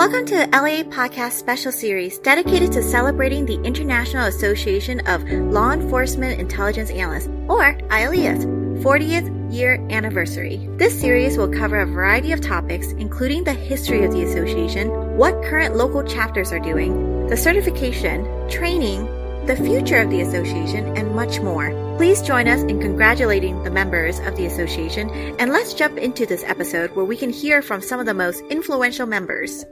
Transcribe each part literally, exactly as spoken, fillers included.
Welcome to L A A Podcast Special Series dedicated to celebrating the International Association of Law Enforcement Intelligence Analysts, or I A L E A's, fortieth year anniversary. This series will cover a variety of topics, including the history of the association, what current local chapters are doing, the certification, training, the future of the association, and much more. Please join us in congratulating the members of the association, and let's jump into this episode where we can hear from some of the most influential members.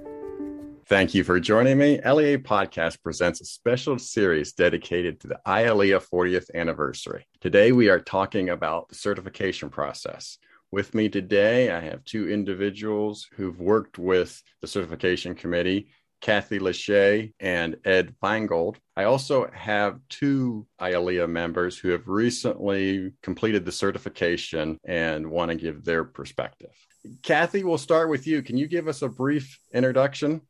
Thank you for joining me. L A A Podcast presents a special series dedicated to the I A L E A fortieth anniversary. Today, we are talking about the certification process. With me today, I have two individuals who've worked with the certification committee, Kathy Lachey and Ed Feingold. I also have two I A L E A members who have recently completed the certification and want to give their perspective. Kathy, we'll start with you. Can you give us a brief introduction?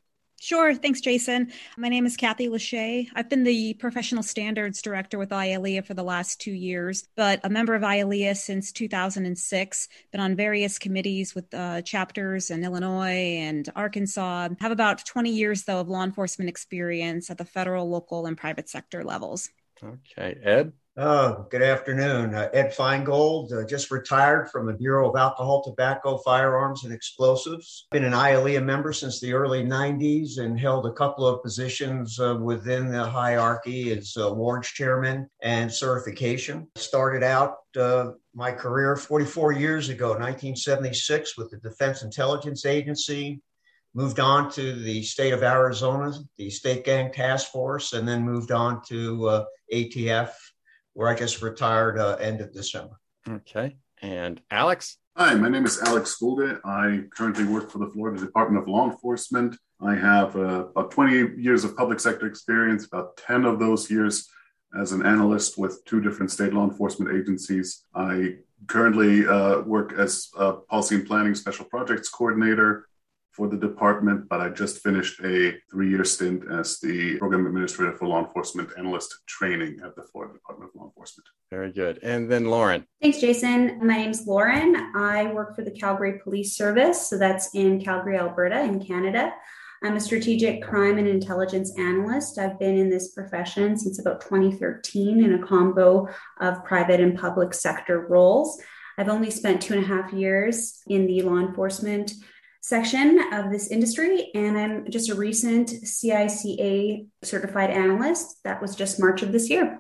Sure. Thanks, Jason. My name is Kathy Lachey. I've been the Professional Standards Director with I A L E A for the last two years, but a member of I A L E A since two thousand six, been on various committees with uh, chapters in Illinois and Arkansas. Have about twenty years, though, of law enforcement experience at the federal, local, and private sector levels. Okay. Ed? Oh, good afternoon. Uh, Ed Feingold, uh, just retired from the Bureau of Alcohol, Tobacco, Firearms, and Explosives. Been an I A L E A member since the early nineties and held a couple of positions uh, within the hierarchy as uh, wards chairman and certification. Started out uh, my career forty-four years ago, nineteen seventy-six, with the Defense Intelligence Agency. Moved on to the state of Arizona, the State Gang Task Force, and then moved on to uh, A T F, where I just retired uh, end of December. Okay. And Alex? Hi, my name is Alex Goulde. I currently work for the Florida Department of Law Enforcement. I have uh, about twenty years of public sector experience, about ten of those years as an analyst with two different state law enforcement agencies. I currently uh, work as a policy and planning special projects coordinator for the department, but I just finished a three-year stint as the program administrator for law enforcement analyst training at the Florida Department of Law Enforcement. Very good. And then Lauren. Thanks, Jason. My name's Lauren. I work for the Calgary Police Service. So that's in Calgary, Alberta, in Canada. I'm a strategic crime and intelligence analyst. I've been in this profession since about twenty thirteen in a combo of private and public sector roles. I've only spent two and a half years in the law enforcement section of this industry, and I'm just a recent C I C A certified analyst. That was just March of this year.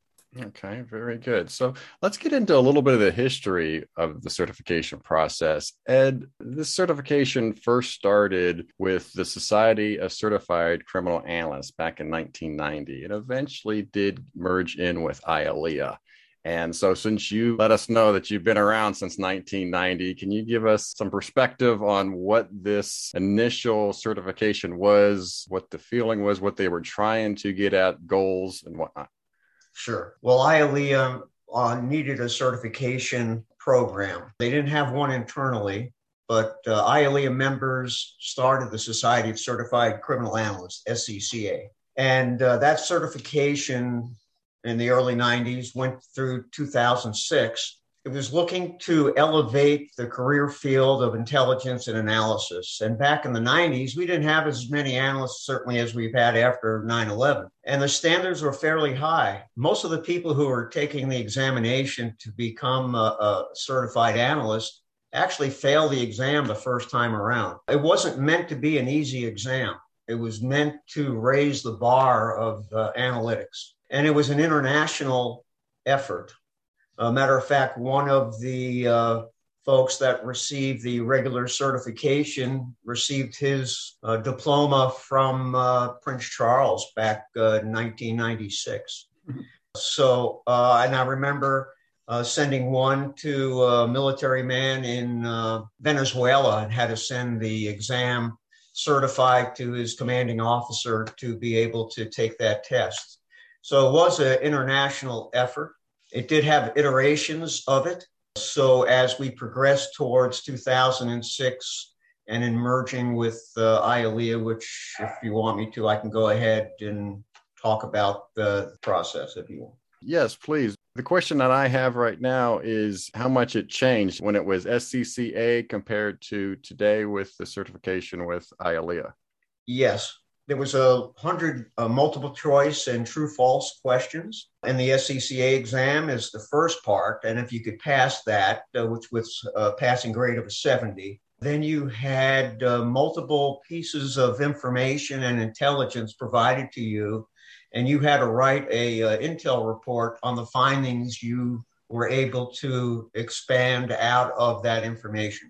Okay, very good. So let's get into a little bit of the history of the certification process. Ed, this certification first started with the Society of Certified Criminal Analysts back in nineteen ninety. It eventually did merge in with I A L E A. And so since you let us know that you've been around since nineteen ninety, can you give us some perspective on what this initial certification was, what the feeling was, what they were trying to get at, goals and whatnot? Sure. Well, I A L E A uh, needed a certification program. They didn't have one internally, but uh, I A L E A members started the Society of Certified Criminal Analysts, S C C A. And uh, that certification in the early nineties, went through two thousand six. It was looking to elevate the career field of intelligence and analysis. And back in the nineties, we didn't have as many analysts, certainly, as we've had after nine eleven. And the standards were fairly high. Most of the people who were taking the examination to become a, a certified analyst actually failed the exam the first time around. It wasn't meant to be an easy exam. It was meant to raise the bar of uh, analytics. And it was an international effort. A matter of fact, one of the uh, folks that received the regular certification received his uh, diploma from uh, Prince Charles back uh, in nineteen ninety-six. Mm-hmm. So, uh, and I remember uh, sending one to a military man in uh, Venezuela and had to send the exam certified to his commanding officer to be able to take that test. So it was an international effort. It did have iterations of it. So as we progressed towards two thousand six and in merging with uh, I A L E A, which if you want me to, I can go ahead and talk about the process if you want. Yes, please. The question that I have right now is how much it changed when it was S C C A compared to today with the certification with I A L E A. Yes, there was a hundred uh, multiple choice and true false questions. And the S C C A exam is the first part. And if you could pass that, uh, which was a passing grade of a seventy, then you had uh, multiple pieces of information and intelligence provided to you. And you had to write a uh, intel report on the findings you were able to expand out of that information.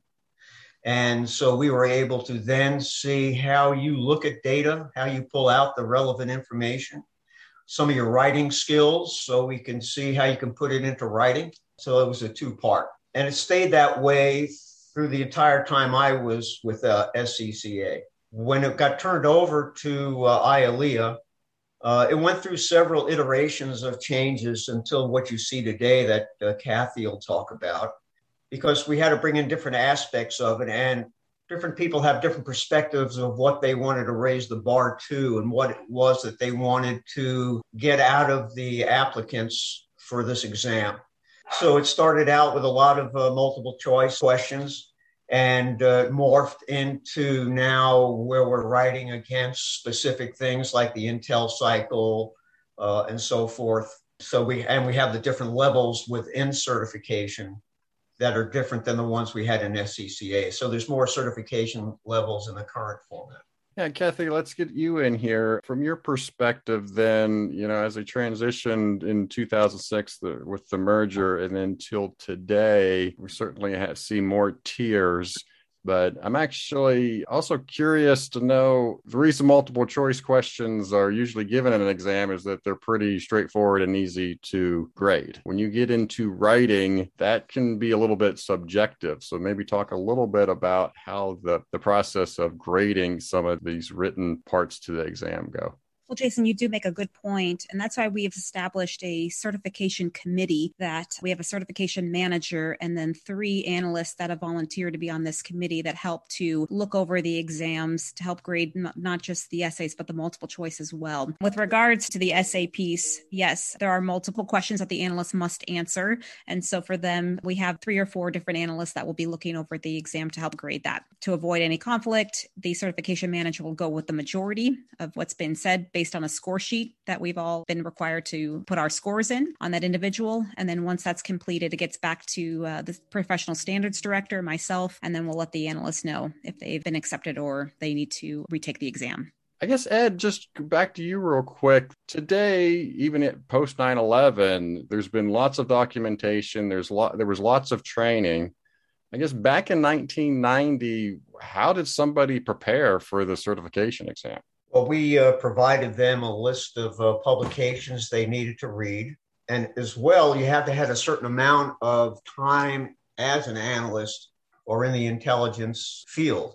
And so we were able to then see how you look at data, how you pull out the relevant information, some of your writing skills, so we can see how you can put it into writing. So it was a two-part. And it stayed that way through the entire time I was with uh, S C C A. When it got turned over to uh, I A L E A, Uh, it went through several iterations of changes until what you see today that uh, Kathy will talk about, because we had to bring in different aspects of it, and different people have different perspectives of what they wanted to raise the bar to and what it was that they wanted to get out of the applicants for this exam. So it started out with a lot of uh, multiple choice questions, and uh, morphed into now where we're writing against specific things like the Intel cycle uh, and so forth. So we, and we have the different levels within certification that are different than the ones we had in S C C A. So there's more certification levels in the current format. Yeah, Kathy, let's get you in here. From your perspective then, you know, as they transitioned in two thousand six the, with the merger and then till today, we certainly have seen more tiers. But I'm actually also curious to know, the reason multiple choice questions are usually given in an exam is that they're pretty straightforward and easy to grade. When you get into writing, that can be a little bit subjective. So maybe talk a little bit about how the, the process of grading some of these written parts to the exam go. Well, Jason, you do make a good point, and that's why we've established a certification committee that we have a certification manager and then three analysts that have volunteered to be on this committee that help to look over the exams to help grade not just the essays, but the multiple choice as well. With regards to the essay piece, yes, there are multiple questions that the analyst must answer. And so for them, we have three or four different analysts that will be looking over the exam to help grade that. To avoid any conflict, the certification manager will go with the majority of what's been said based on a score sheet that we've all been required to put our scores in on that individual. And then once that's completed, it gets back to uh, the professional standards director, myself, and then we'll let the analysts know if they've been accepted or they need to retake the exam. I guess, Ed, just back to you real quick. Today, even at post nine eleven, there's been lots of documentation. There's lot, there was lots of training. I guess back in nineteen ninety, how did somebody prepare for the certification exam? Well, we uh, provided them a list of uh, publications they needed to read. And as well, you have to have a certain amount of time as an analyst or in the intelligence field.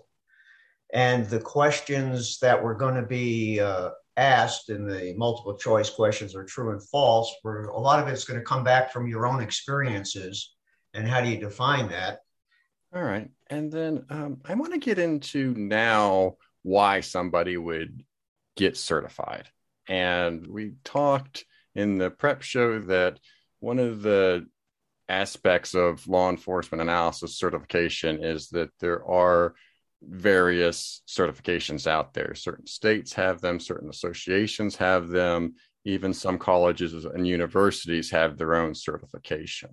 And the questions that were going to be uh, asked in the multiple choice questions are true and false, where a lot of it's going to come back from your own experiences. And how do you define that? All right. And then um, I want to get into now why somebody would get certified. And we talked in the prep show that one of the aspects of law enforcement analysis certification is that there are various certifications out there. Certain states have them, certain associations have them, even some colleges and universities have their own certification.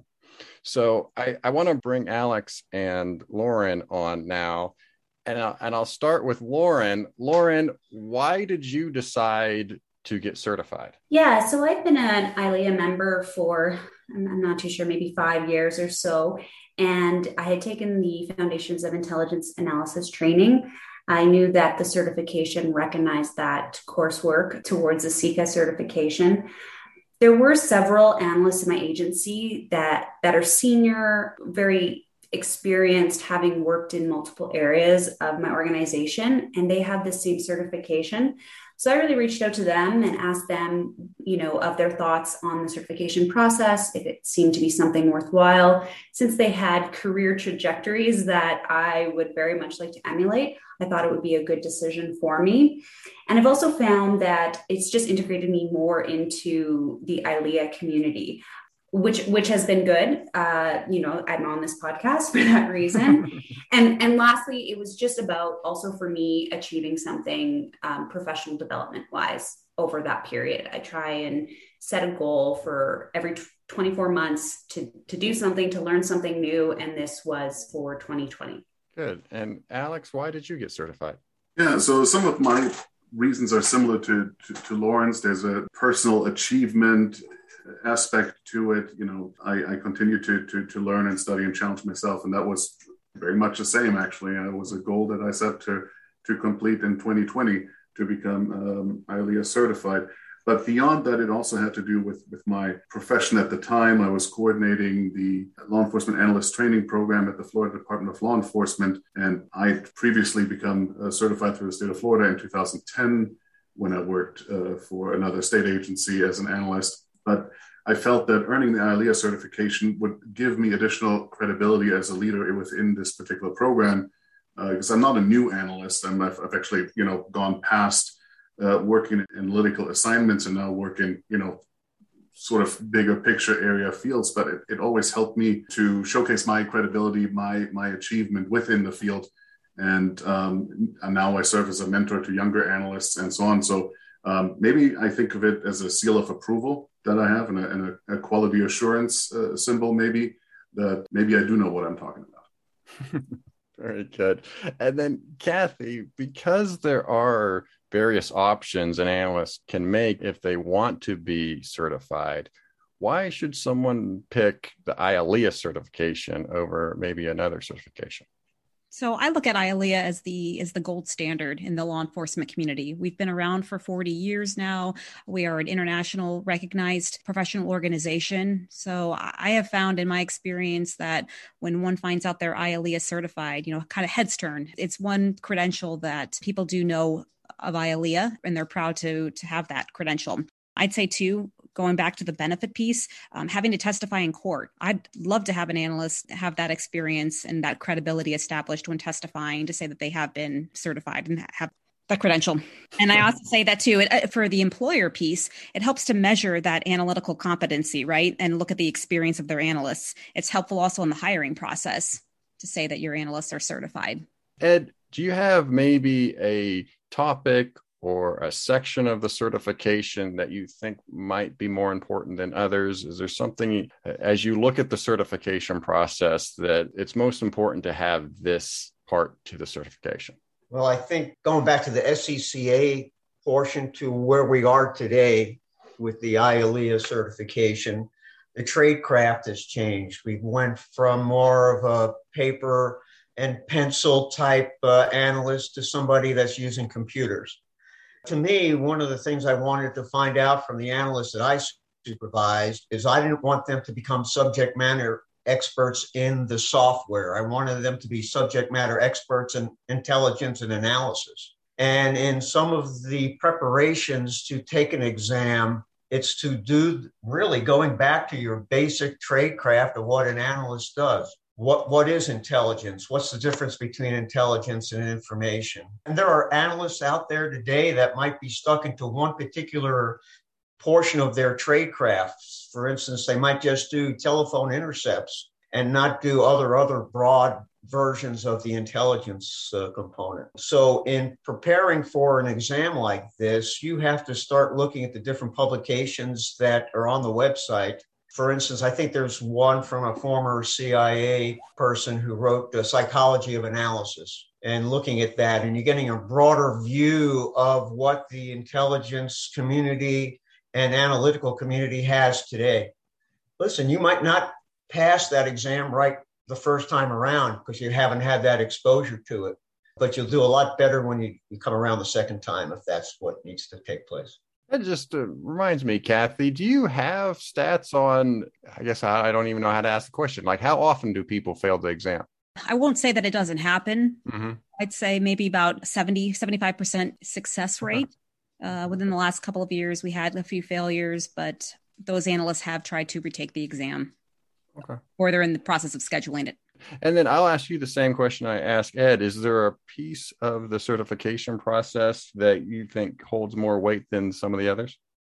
So I, I want to bring Alex and Lauren on now. And I'll, and I'll start with Lauren. Lauren, why did you decide to get certified? Yeah, so I've been an I L E A member for, I'm, I'm not too sure, maybe five years or so. And I had taken the Foundations of Intelligence Analysis training. I knew that the certification recognized that coursework towards the C I C A certification. There were several analysts in my agency that, that are senior, very experienced, having worked in multiple areas of my organization, and they have the same certification. So I really reached out to them and asked them, you know, of their thoughts on the certification process, if it seemed to be something worthwhile. Since they had career trajectories that I would very much like to emulate, I thought it would be a good decision for me. And I've also found that it's just integrated me more into the I L E A community. which which has been good. Uh, you know, I'm on this podcast for that reason. and and lastly, it was just about also for me achieving something um, professional development wise over that period. I try and set a goal for every twenty-four months to to do something, to learn something new, and this was for twenty twenty. Good. And Alex, why did you get certified? Yeah, so some of my reasons are similar to, to, to Lauren's. There's a personal achievement aspect to it. You know, I, I continue to, to to learn and study and challenge myself, and that was very much the same, actually. And it was a goal that I set to to complete in twenty twenty to become um, I L E A certified. But beyond that, it also had to do with, with my profession at the time. I was coordinating the law enforcement analyst training program at the Florida Department of Law Enforcement. And I'd previously become uh, certified through the state of Florida in two thousand ten when I worked uh, for another state agency as an analyst. But I felt that earning the I L E A certification would give me additional credibility as a leader within this particular program, because uh, I'm not a new analyst. I'm, I've, I've actually, you know, gone past Uh, working in analytical assignments and now working, you know, sort of bigger picture area fields. But it, it always helped me to showcase my credibility, my my achievement within the field. And, um, and now I serve as a mentor to younger analysts and so on. So um, maybe I think of it as a seal of approval that I have and a, and a, a quality assurance uh, symbol, maybe, that maybe I do know what I'm talking about. Very good. And then Kathy, because there are various options an analyst can make if they want to be certified, why should someone pick the I L E A certification over maybe another certification? So I look at I L E A as the as the gold standard in the law enforcement community. We've been around for forty years now. We are an international recognized professional organization. So I have found in my experience that when one finds out they're I L E A certified, you know, kind of heads turn. It's one credential that people do know of I L E A, and they're proud to to have that credential. I'd say too, going back to the benefit piece, um, having to testify in court. I'd love to have an analyst have that experience and that credibility established when testifying to say that they have been certified and have that credential. And I also say that too, it, for the employer piece, it helps to measure that analytical competency, right? And look at the experience of their analysts. It's helpful also in the hiring process to say that your analysts are certified. Ed, do you have maybe a topic or a section of the certification that you think might be more important than others? Is there something, as you look at the certification process, that it's most important to have this part to the certification? Well, I think going back to the S C C A portion to where we are today with the I L E A certification, the trade craft has changed. We went from more of a paper and pencil type uh, analyst to somebody that's using computers. To me, one of the things I wanted to find out from the analysts that I supervised is I didn't want them to become subject matter experts in the software. I wanted them to be subject matter experts in intelligence and analysis. And in some of the preparations to take an exam, it's to do really going back to your basic trade craft of what an analyst does. What, what is intelligence? What's the difference between intelligence and information? And there are analysts out there today that might be stuck into one particular portion of their trade crafts. For instance, they might just do telephone intercepts and not do other, other broad versions of the intelligence uh, component. So in preparing for an exam like this, you have to start looking at the different publications that are on the website. For instance, I think there's one from a former C I A person who wrote The Psychology of Analysis, and looking at that, and you're getting a broader view of what the intelligence community and analytical community has today. Listen, you might not pass that exam right the first time around because you haven't had that exposure to it, but you'll do a lot better when you, you come around the second time if that's what needs to take place. That just uh, reminds me, Kathy, do you have stats on, I guess I, I don't even know how to ask the question, like how often do people fail the exam? I won't say that it doesn't happen. Mm-hmm. I'd say maybe about seventy, seventy-five percent success rate. Uh, within the last couple of years, we had a few failures, but those analysts have tried to retake the exam. Okay. Or they're in the process of scheduling it. And then I'll ask you the same question I asked Ed. Is there a piece of the certification process that you think holds more weight than some of the others?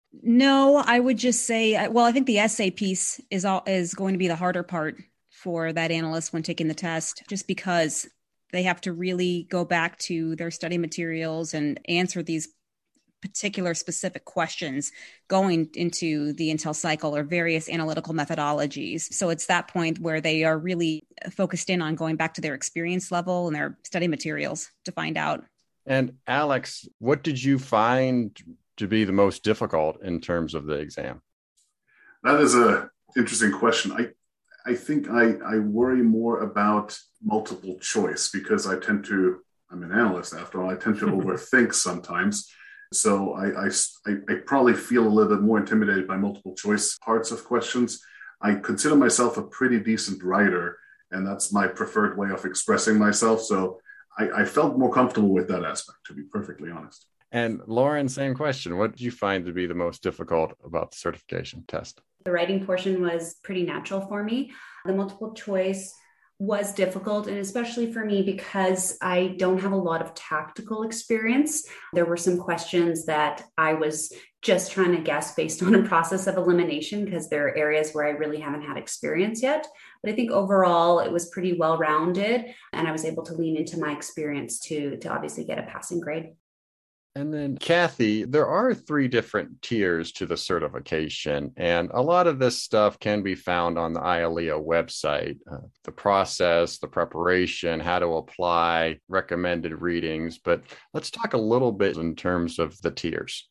No, I would just say, well, I think the essay piece is all is going to be the harder part for that analyst when taking the test, just because they have to really go back to their study materials and answer these particular specific questions going into the Intel cycle or various analytical methodologies. So it's that point where they are really focused in on going back to their experience level and their study materials to find out. And Alex, what did you find to be the most difficult in terms of the exam? That is a interesting question. I I think I, I worry more about multiple choice because I tend to, I'm an analyst after all, I tend to overthink sometimes. So I, I, I probably feel a little bit more intimidated by multiple choice parts of questions. I consider myself a pretty decent writer, and that's my preferred way of expressing myself. So I, I felt more comfortable with that aspect, to be perfectly honest. And Lauren, same question. What did you find to be the most difficult about the certification test? The writing portion was pretty natural for me. The multiple choice was difficult, and especially for me because I don't have a lot of tactical experience. There were some questions that I was just trying to guess based on a process of elimination because there are areas where I really haven't had experience yet. But I think overall it was pretty well-rounded, and I was able to lean into my experience to, to obviously get a passing grade. And then, Kathy, there are three different tiers to the certification, and a lot of this stuff can be found on the I A L E A website. Uh, the process, the preparation, how to apply, recommended readings. But let's talk a little bit in terms of the tiers.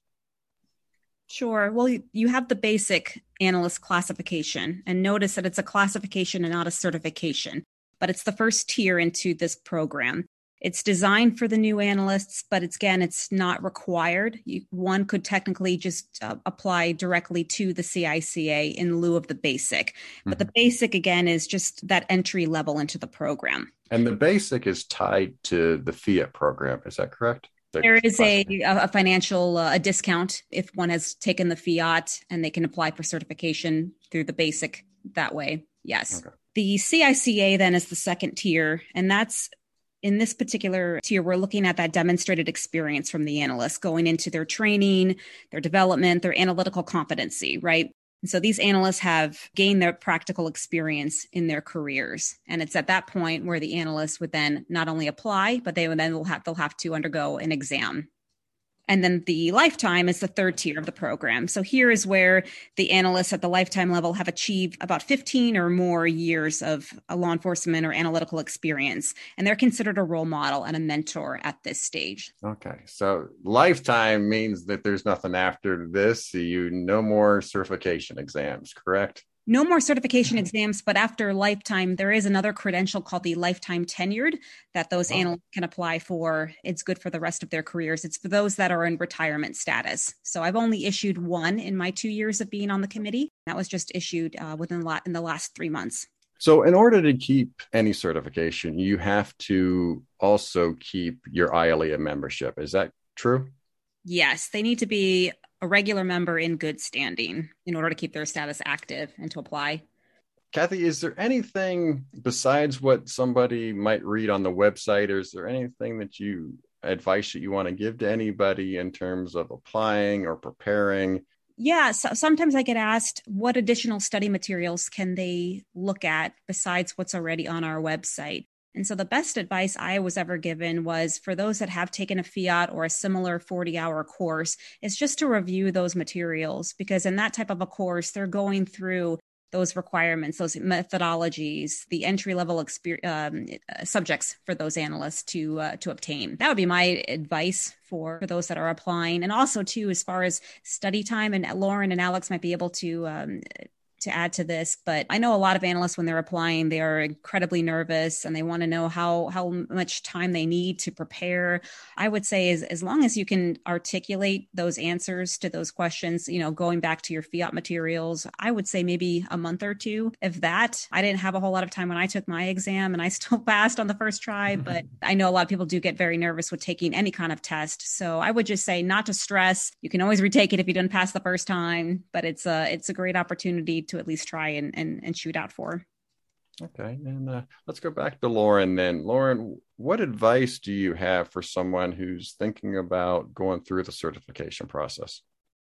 Sure. Well, you have the basic analyst classification, and notice that it's a classification and not a certification, but it's the first tier into this program. It's designed for the new analysts, but it's, again, it's not required. You, one could technically just uh, apply directly to the C I C A in lieu of the basic. Mm-hmm. But the basic, again, is just that entry level into the program. And the basic is tied to the FIAT program. Is that correct? The there is a, a financial uh, a discount if one has taken the FIAT, and they can apply for certification through the basic that way. Yes. Okay. The C I C A then is the second tier, and that's in this particular tier, we're looking at that demonstrated experience from the analysts going into their training, their development, their analytical competency, right? And so these analysts have gained their practical experience in their careers. And it's at that point where the analysts would then not only apply, but they would then will have, they'll have to undergo an exam. And then the lifetime is the third tier of the program. So here is where the analysts at the lifetime level have achieved about fifteen or more years of a law enforcement or analytical experience. And they're considered a role model and a mentor at this stage. Okay. So lifetime means that there's nothing after this. You no more certification exams, correct? No more certification exams, but after lifetime, there is another credential called the lifetime tenured that those wow. analysts can apply for. It's good for the rest of their careers. It's for those that are in retirement status. So I've only issued one in my two years of being on the committee. That was just issued uh, within la- in the last three months. So in order to keep any certification, you have to also keep your I A L E A membership. Is that true? Yes, they need to be a regular member in good standing in order to keep their status active and to apply. Kathy, is there anything besides what somebody might read on the website, or is there anything that you advice that you want to give to anybody in terms of applying or preparing? Yeah, so sometimes I get asked what additional study materials can they look at besides what's already on our website. And so the best advice I was ever given was for those that have taken a FIAT or a similar forty-hour course is just to review those materials, because in that type of a course, they're going through those requirements, those methodologies, the entry-level exper- um, subjects for those analysts to uh, to obtain. That would be my advice for, for those that are applying. And also, too, as far as study time, and Lauren and Alex might be able to um, to add to this, but I know a lot of analysts, when they're applying, they are incredibly nervous and they want to know how how much time they need to prepare. I would say as, as long as you can articulate those answers to those questions, you know, going back to your FIAT materials, I would say maybe a month or two. If that, I didn't have a whole lot of time when I took my exam and I still passed on the first try, but I know a lot of people do get very nervous with taking any kind of test. So I would just say not to stress. You can always retake it if you didn't pass the first time, but it's a, it's a great opportunity to at least try and, and, and shoot out for. Okay. And uh, let's go back to Lauren then. Lauren, what advice do you have for someone who's thinking about going through the certification process?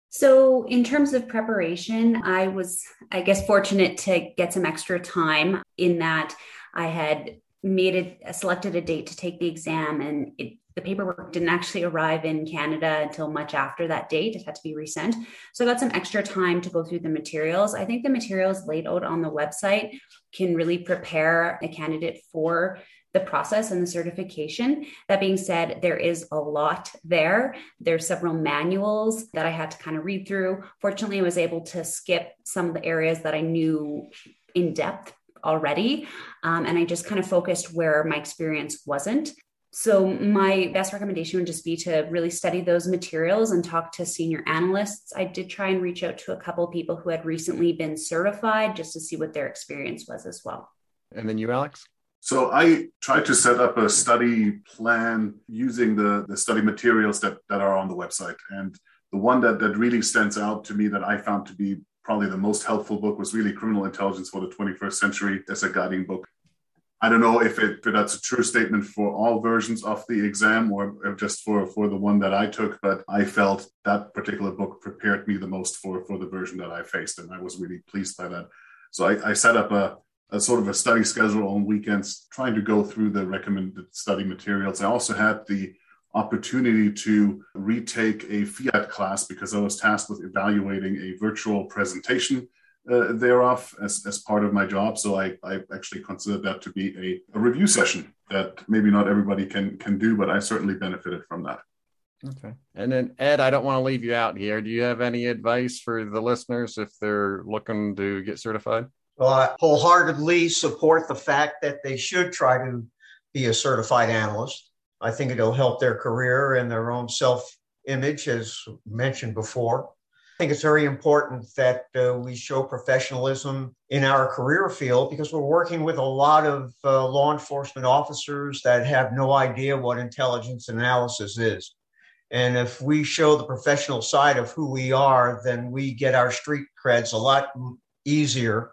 So in terms of preparation, I was, I guess, fortunate to get some extra time in that I had made it, selected a date to take the exam, and it, the paperwork didn't actually arrive in Canada until much after that date. It had to be resent. So I got some extra time to go through the materials. I think the materials laid out on the website can really prepare a candidate for the process and the certification. That being said, there is a lot there. There's several manuals that I had to kind of read through. Fortunately, I was able to skip some of the areas that I knew in depth already. Um, and I just kind of focused where my experience wasn't. So my best recommendation would just be to really study those materials and talk to senior analysts. I did try and reach out to a couple of people who had recently been certified just to see what their experience was as well. And then you, Alex? So I tried to set up a study plan using the, the study materials that, that are on the website. And the one that, that really stands out to me that I found to be probably the most helpful book was really Criminal Intelligence for the twenty-first Century as a guiding book. I don't know if, it, if that's a true statement for all versions of the exam or just for, for the one that I took, but I felt that particular book prepared me the most for, for the version that I faced, and I was really pleased by that. So I, I set up a a sort of a study schedule on weekends, trying to go through the recommended study materials. I also had the opportunity to retake a Fiat class because I was tasked with evaluating a virtual presentation uh, thereof as, as part of my job. So I, I actually considered that to be a, a review session that maybe not everybody can, can do, but I certainly benefited from that. Okay. And then Ed, I don't want to leave you out here. Do you have any advice for the listeners if they're looking to get certified? Well, I wholeheartedly support the fact that they should try to be a certified analyst. I think it'll help their career and their own self-image, as mentioned before. I think it's very important that uh, we show professionalism in our career field because we're working with a lot of uh, law enforcement officers that have no idea what intelligence analysis is. And if we show the professional side of who we are, then we get our street creds a lot easier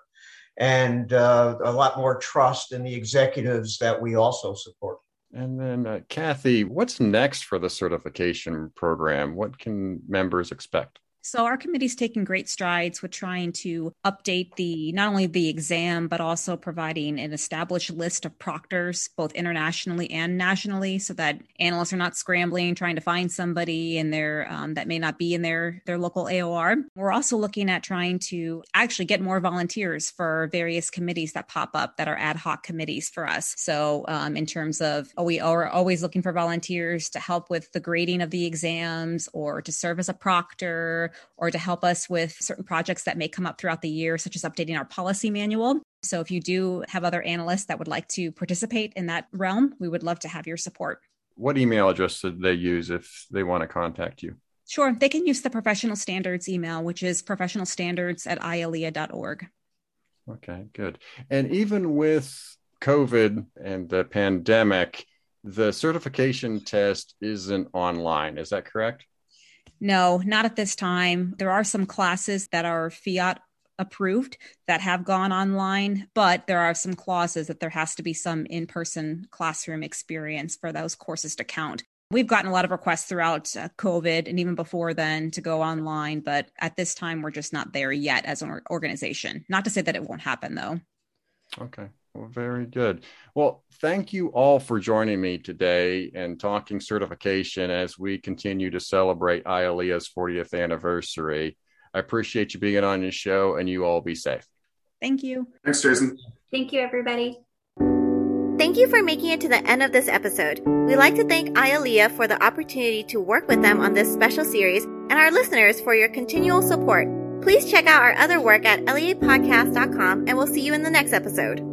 and uh, a lot more trust in the executives that we also support. And then, uh, Kathy, what's next for the certification program? What can members expect? So our committee's taking great strides with trying to update the not only the exam, but also providing an established list of proctors, both internationally and nationally, so that analysts are not scrambling, trying to find somebody in their um, that may not be in their, their local A O R. We're also looking at trying to actually get more volunteers for various committees that pop up that are ad hoc committees for us. So um, in terms of, oh, we are always looking for volunteers to help with the grading of the exams or to serve as a proctor, or to help us with certain projects that may come up throughout the year, such as updating our policy manual. So if you do have other analysts that would like to participate in that realm, we would love to have your support. What email address should they use if they want to contact you? Sure. They can use the professional standards email, which is professional standards at I A L E A dot org. Okay, good. And even with COVID and the pandemic, the certification test isn't online. Is that correct? No, not at this time. There are some classes that are Fiat approved that have gone online, but there are some clauses that there has to be some in-person classroom experience for those courses to count. We've gotten a lot of requests throughout uh, COVID and even before then to go online, but at this time, we're just not there yet as an organization. Not to say that it won't happen, though. Okay. Well, very good. Well, thank you all for joining me today and talking certification as we continue to celebrate I A L E A's fortieth anniversary. I appreciate you being on your show, and you all be safe. Thank you. Thanks, Jason. Thank you, everybody. Thank you for making it to the end of this episode. We'd like to thank I A L E A for the opportunity to work with them on this special series and our listeners for your continual support. Please check out our other work at L E A podcast dot com, and we'll see you in the next episode.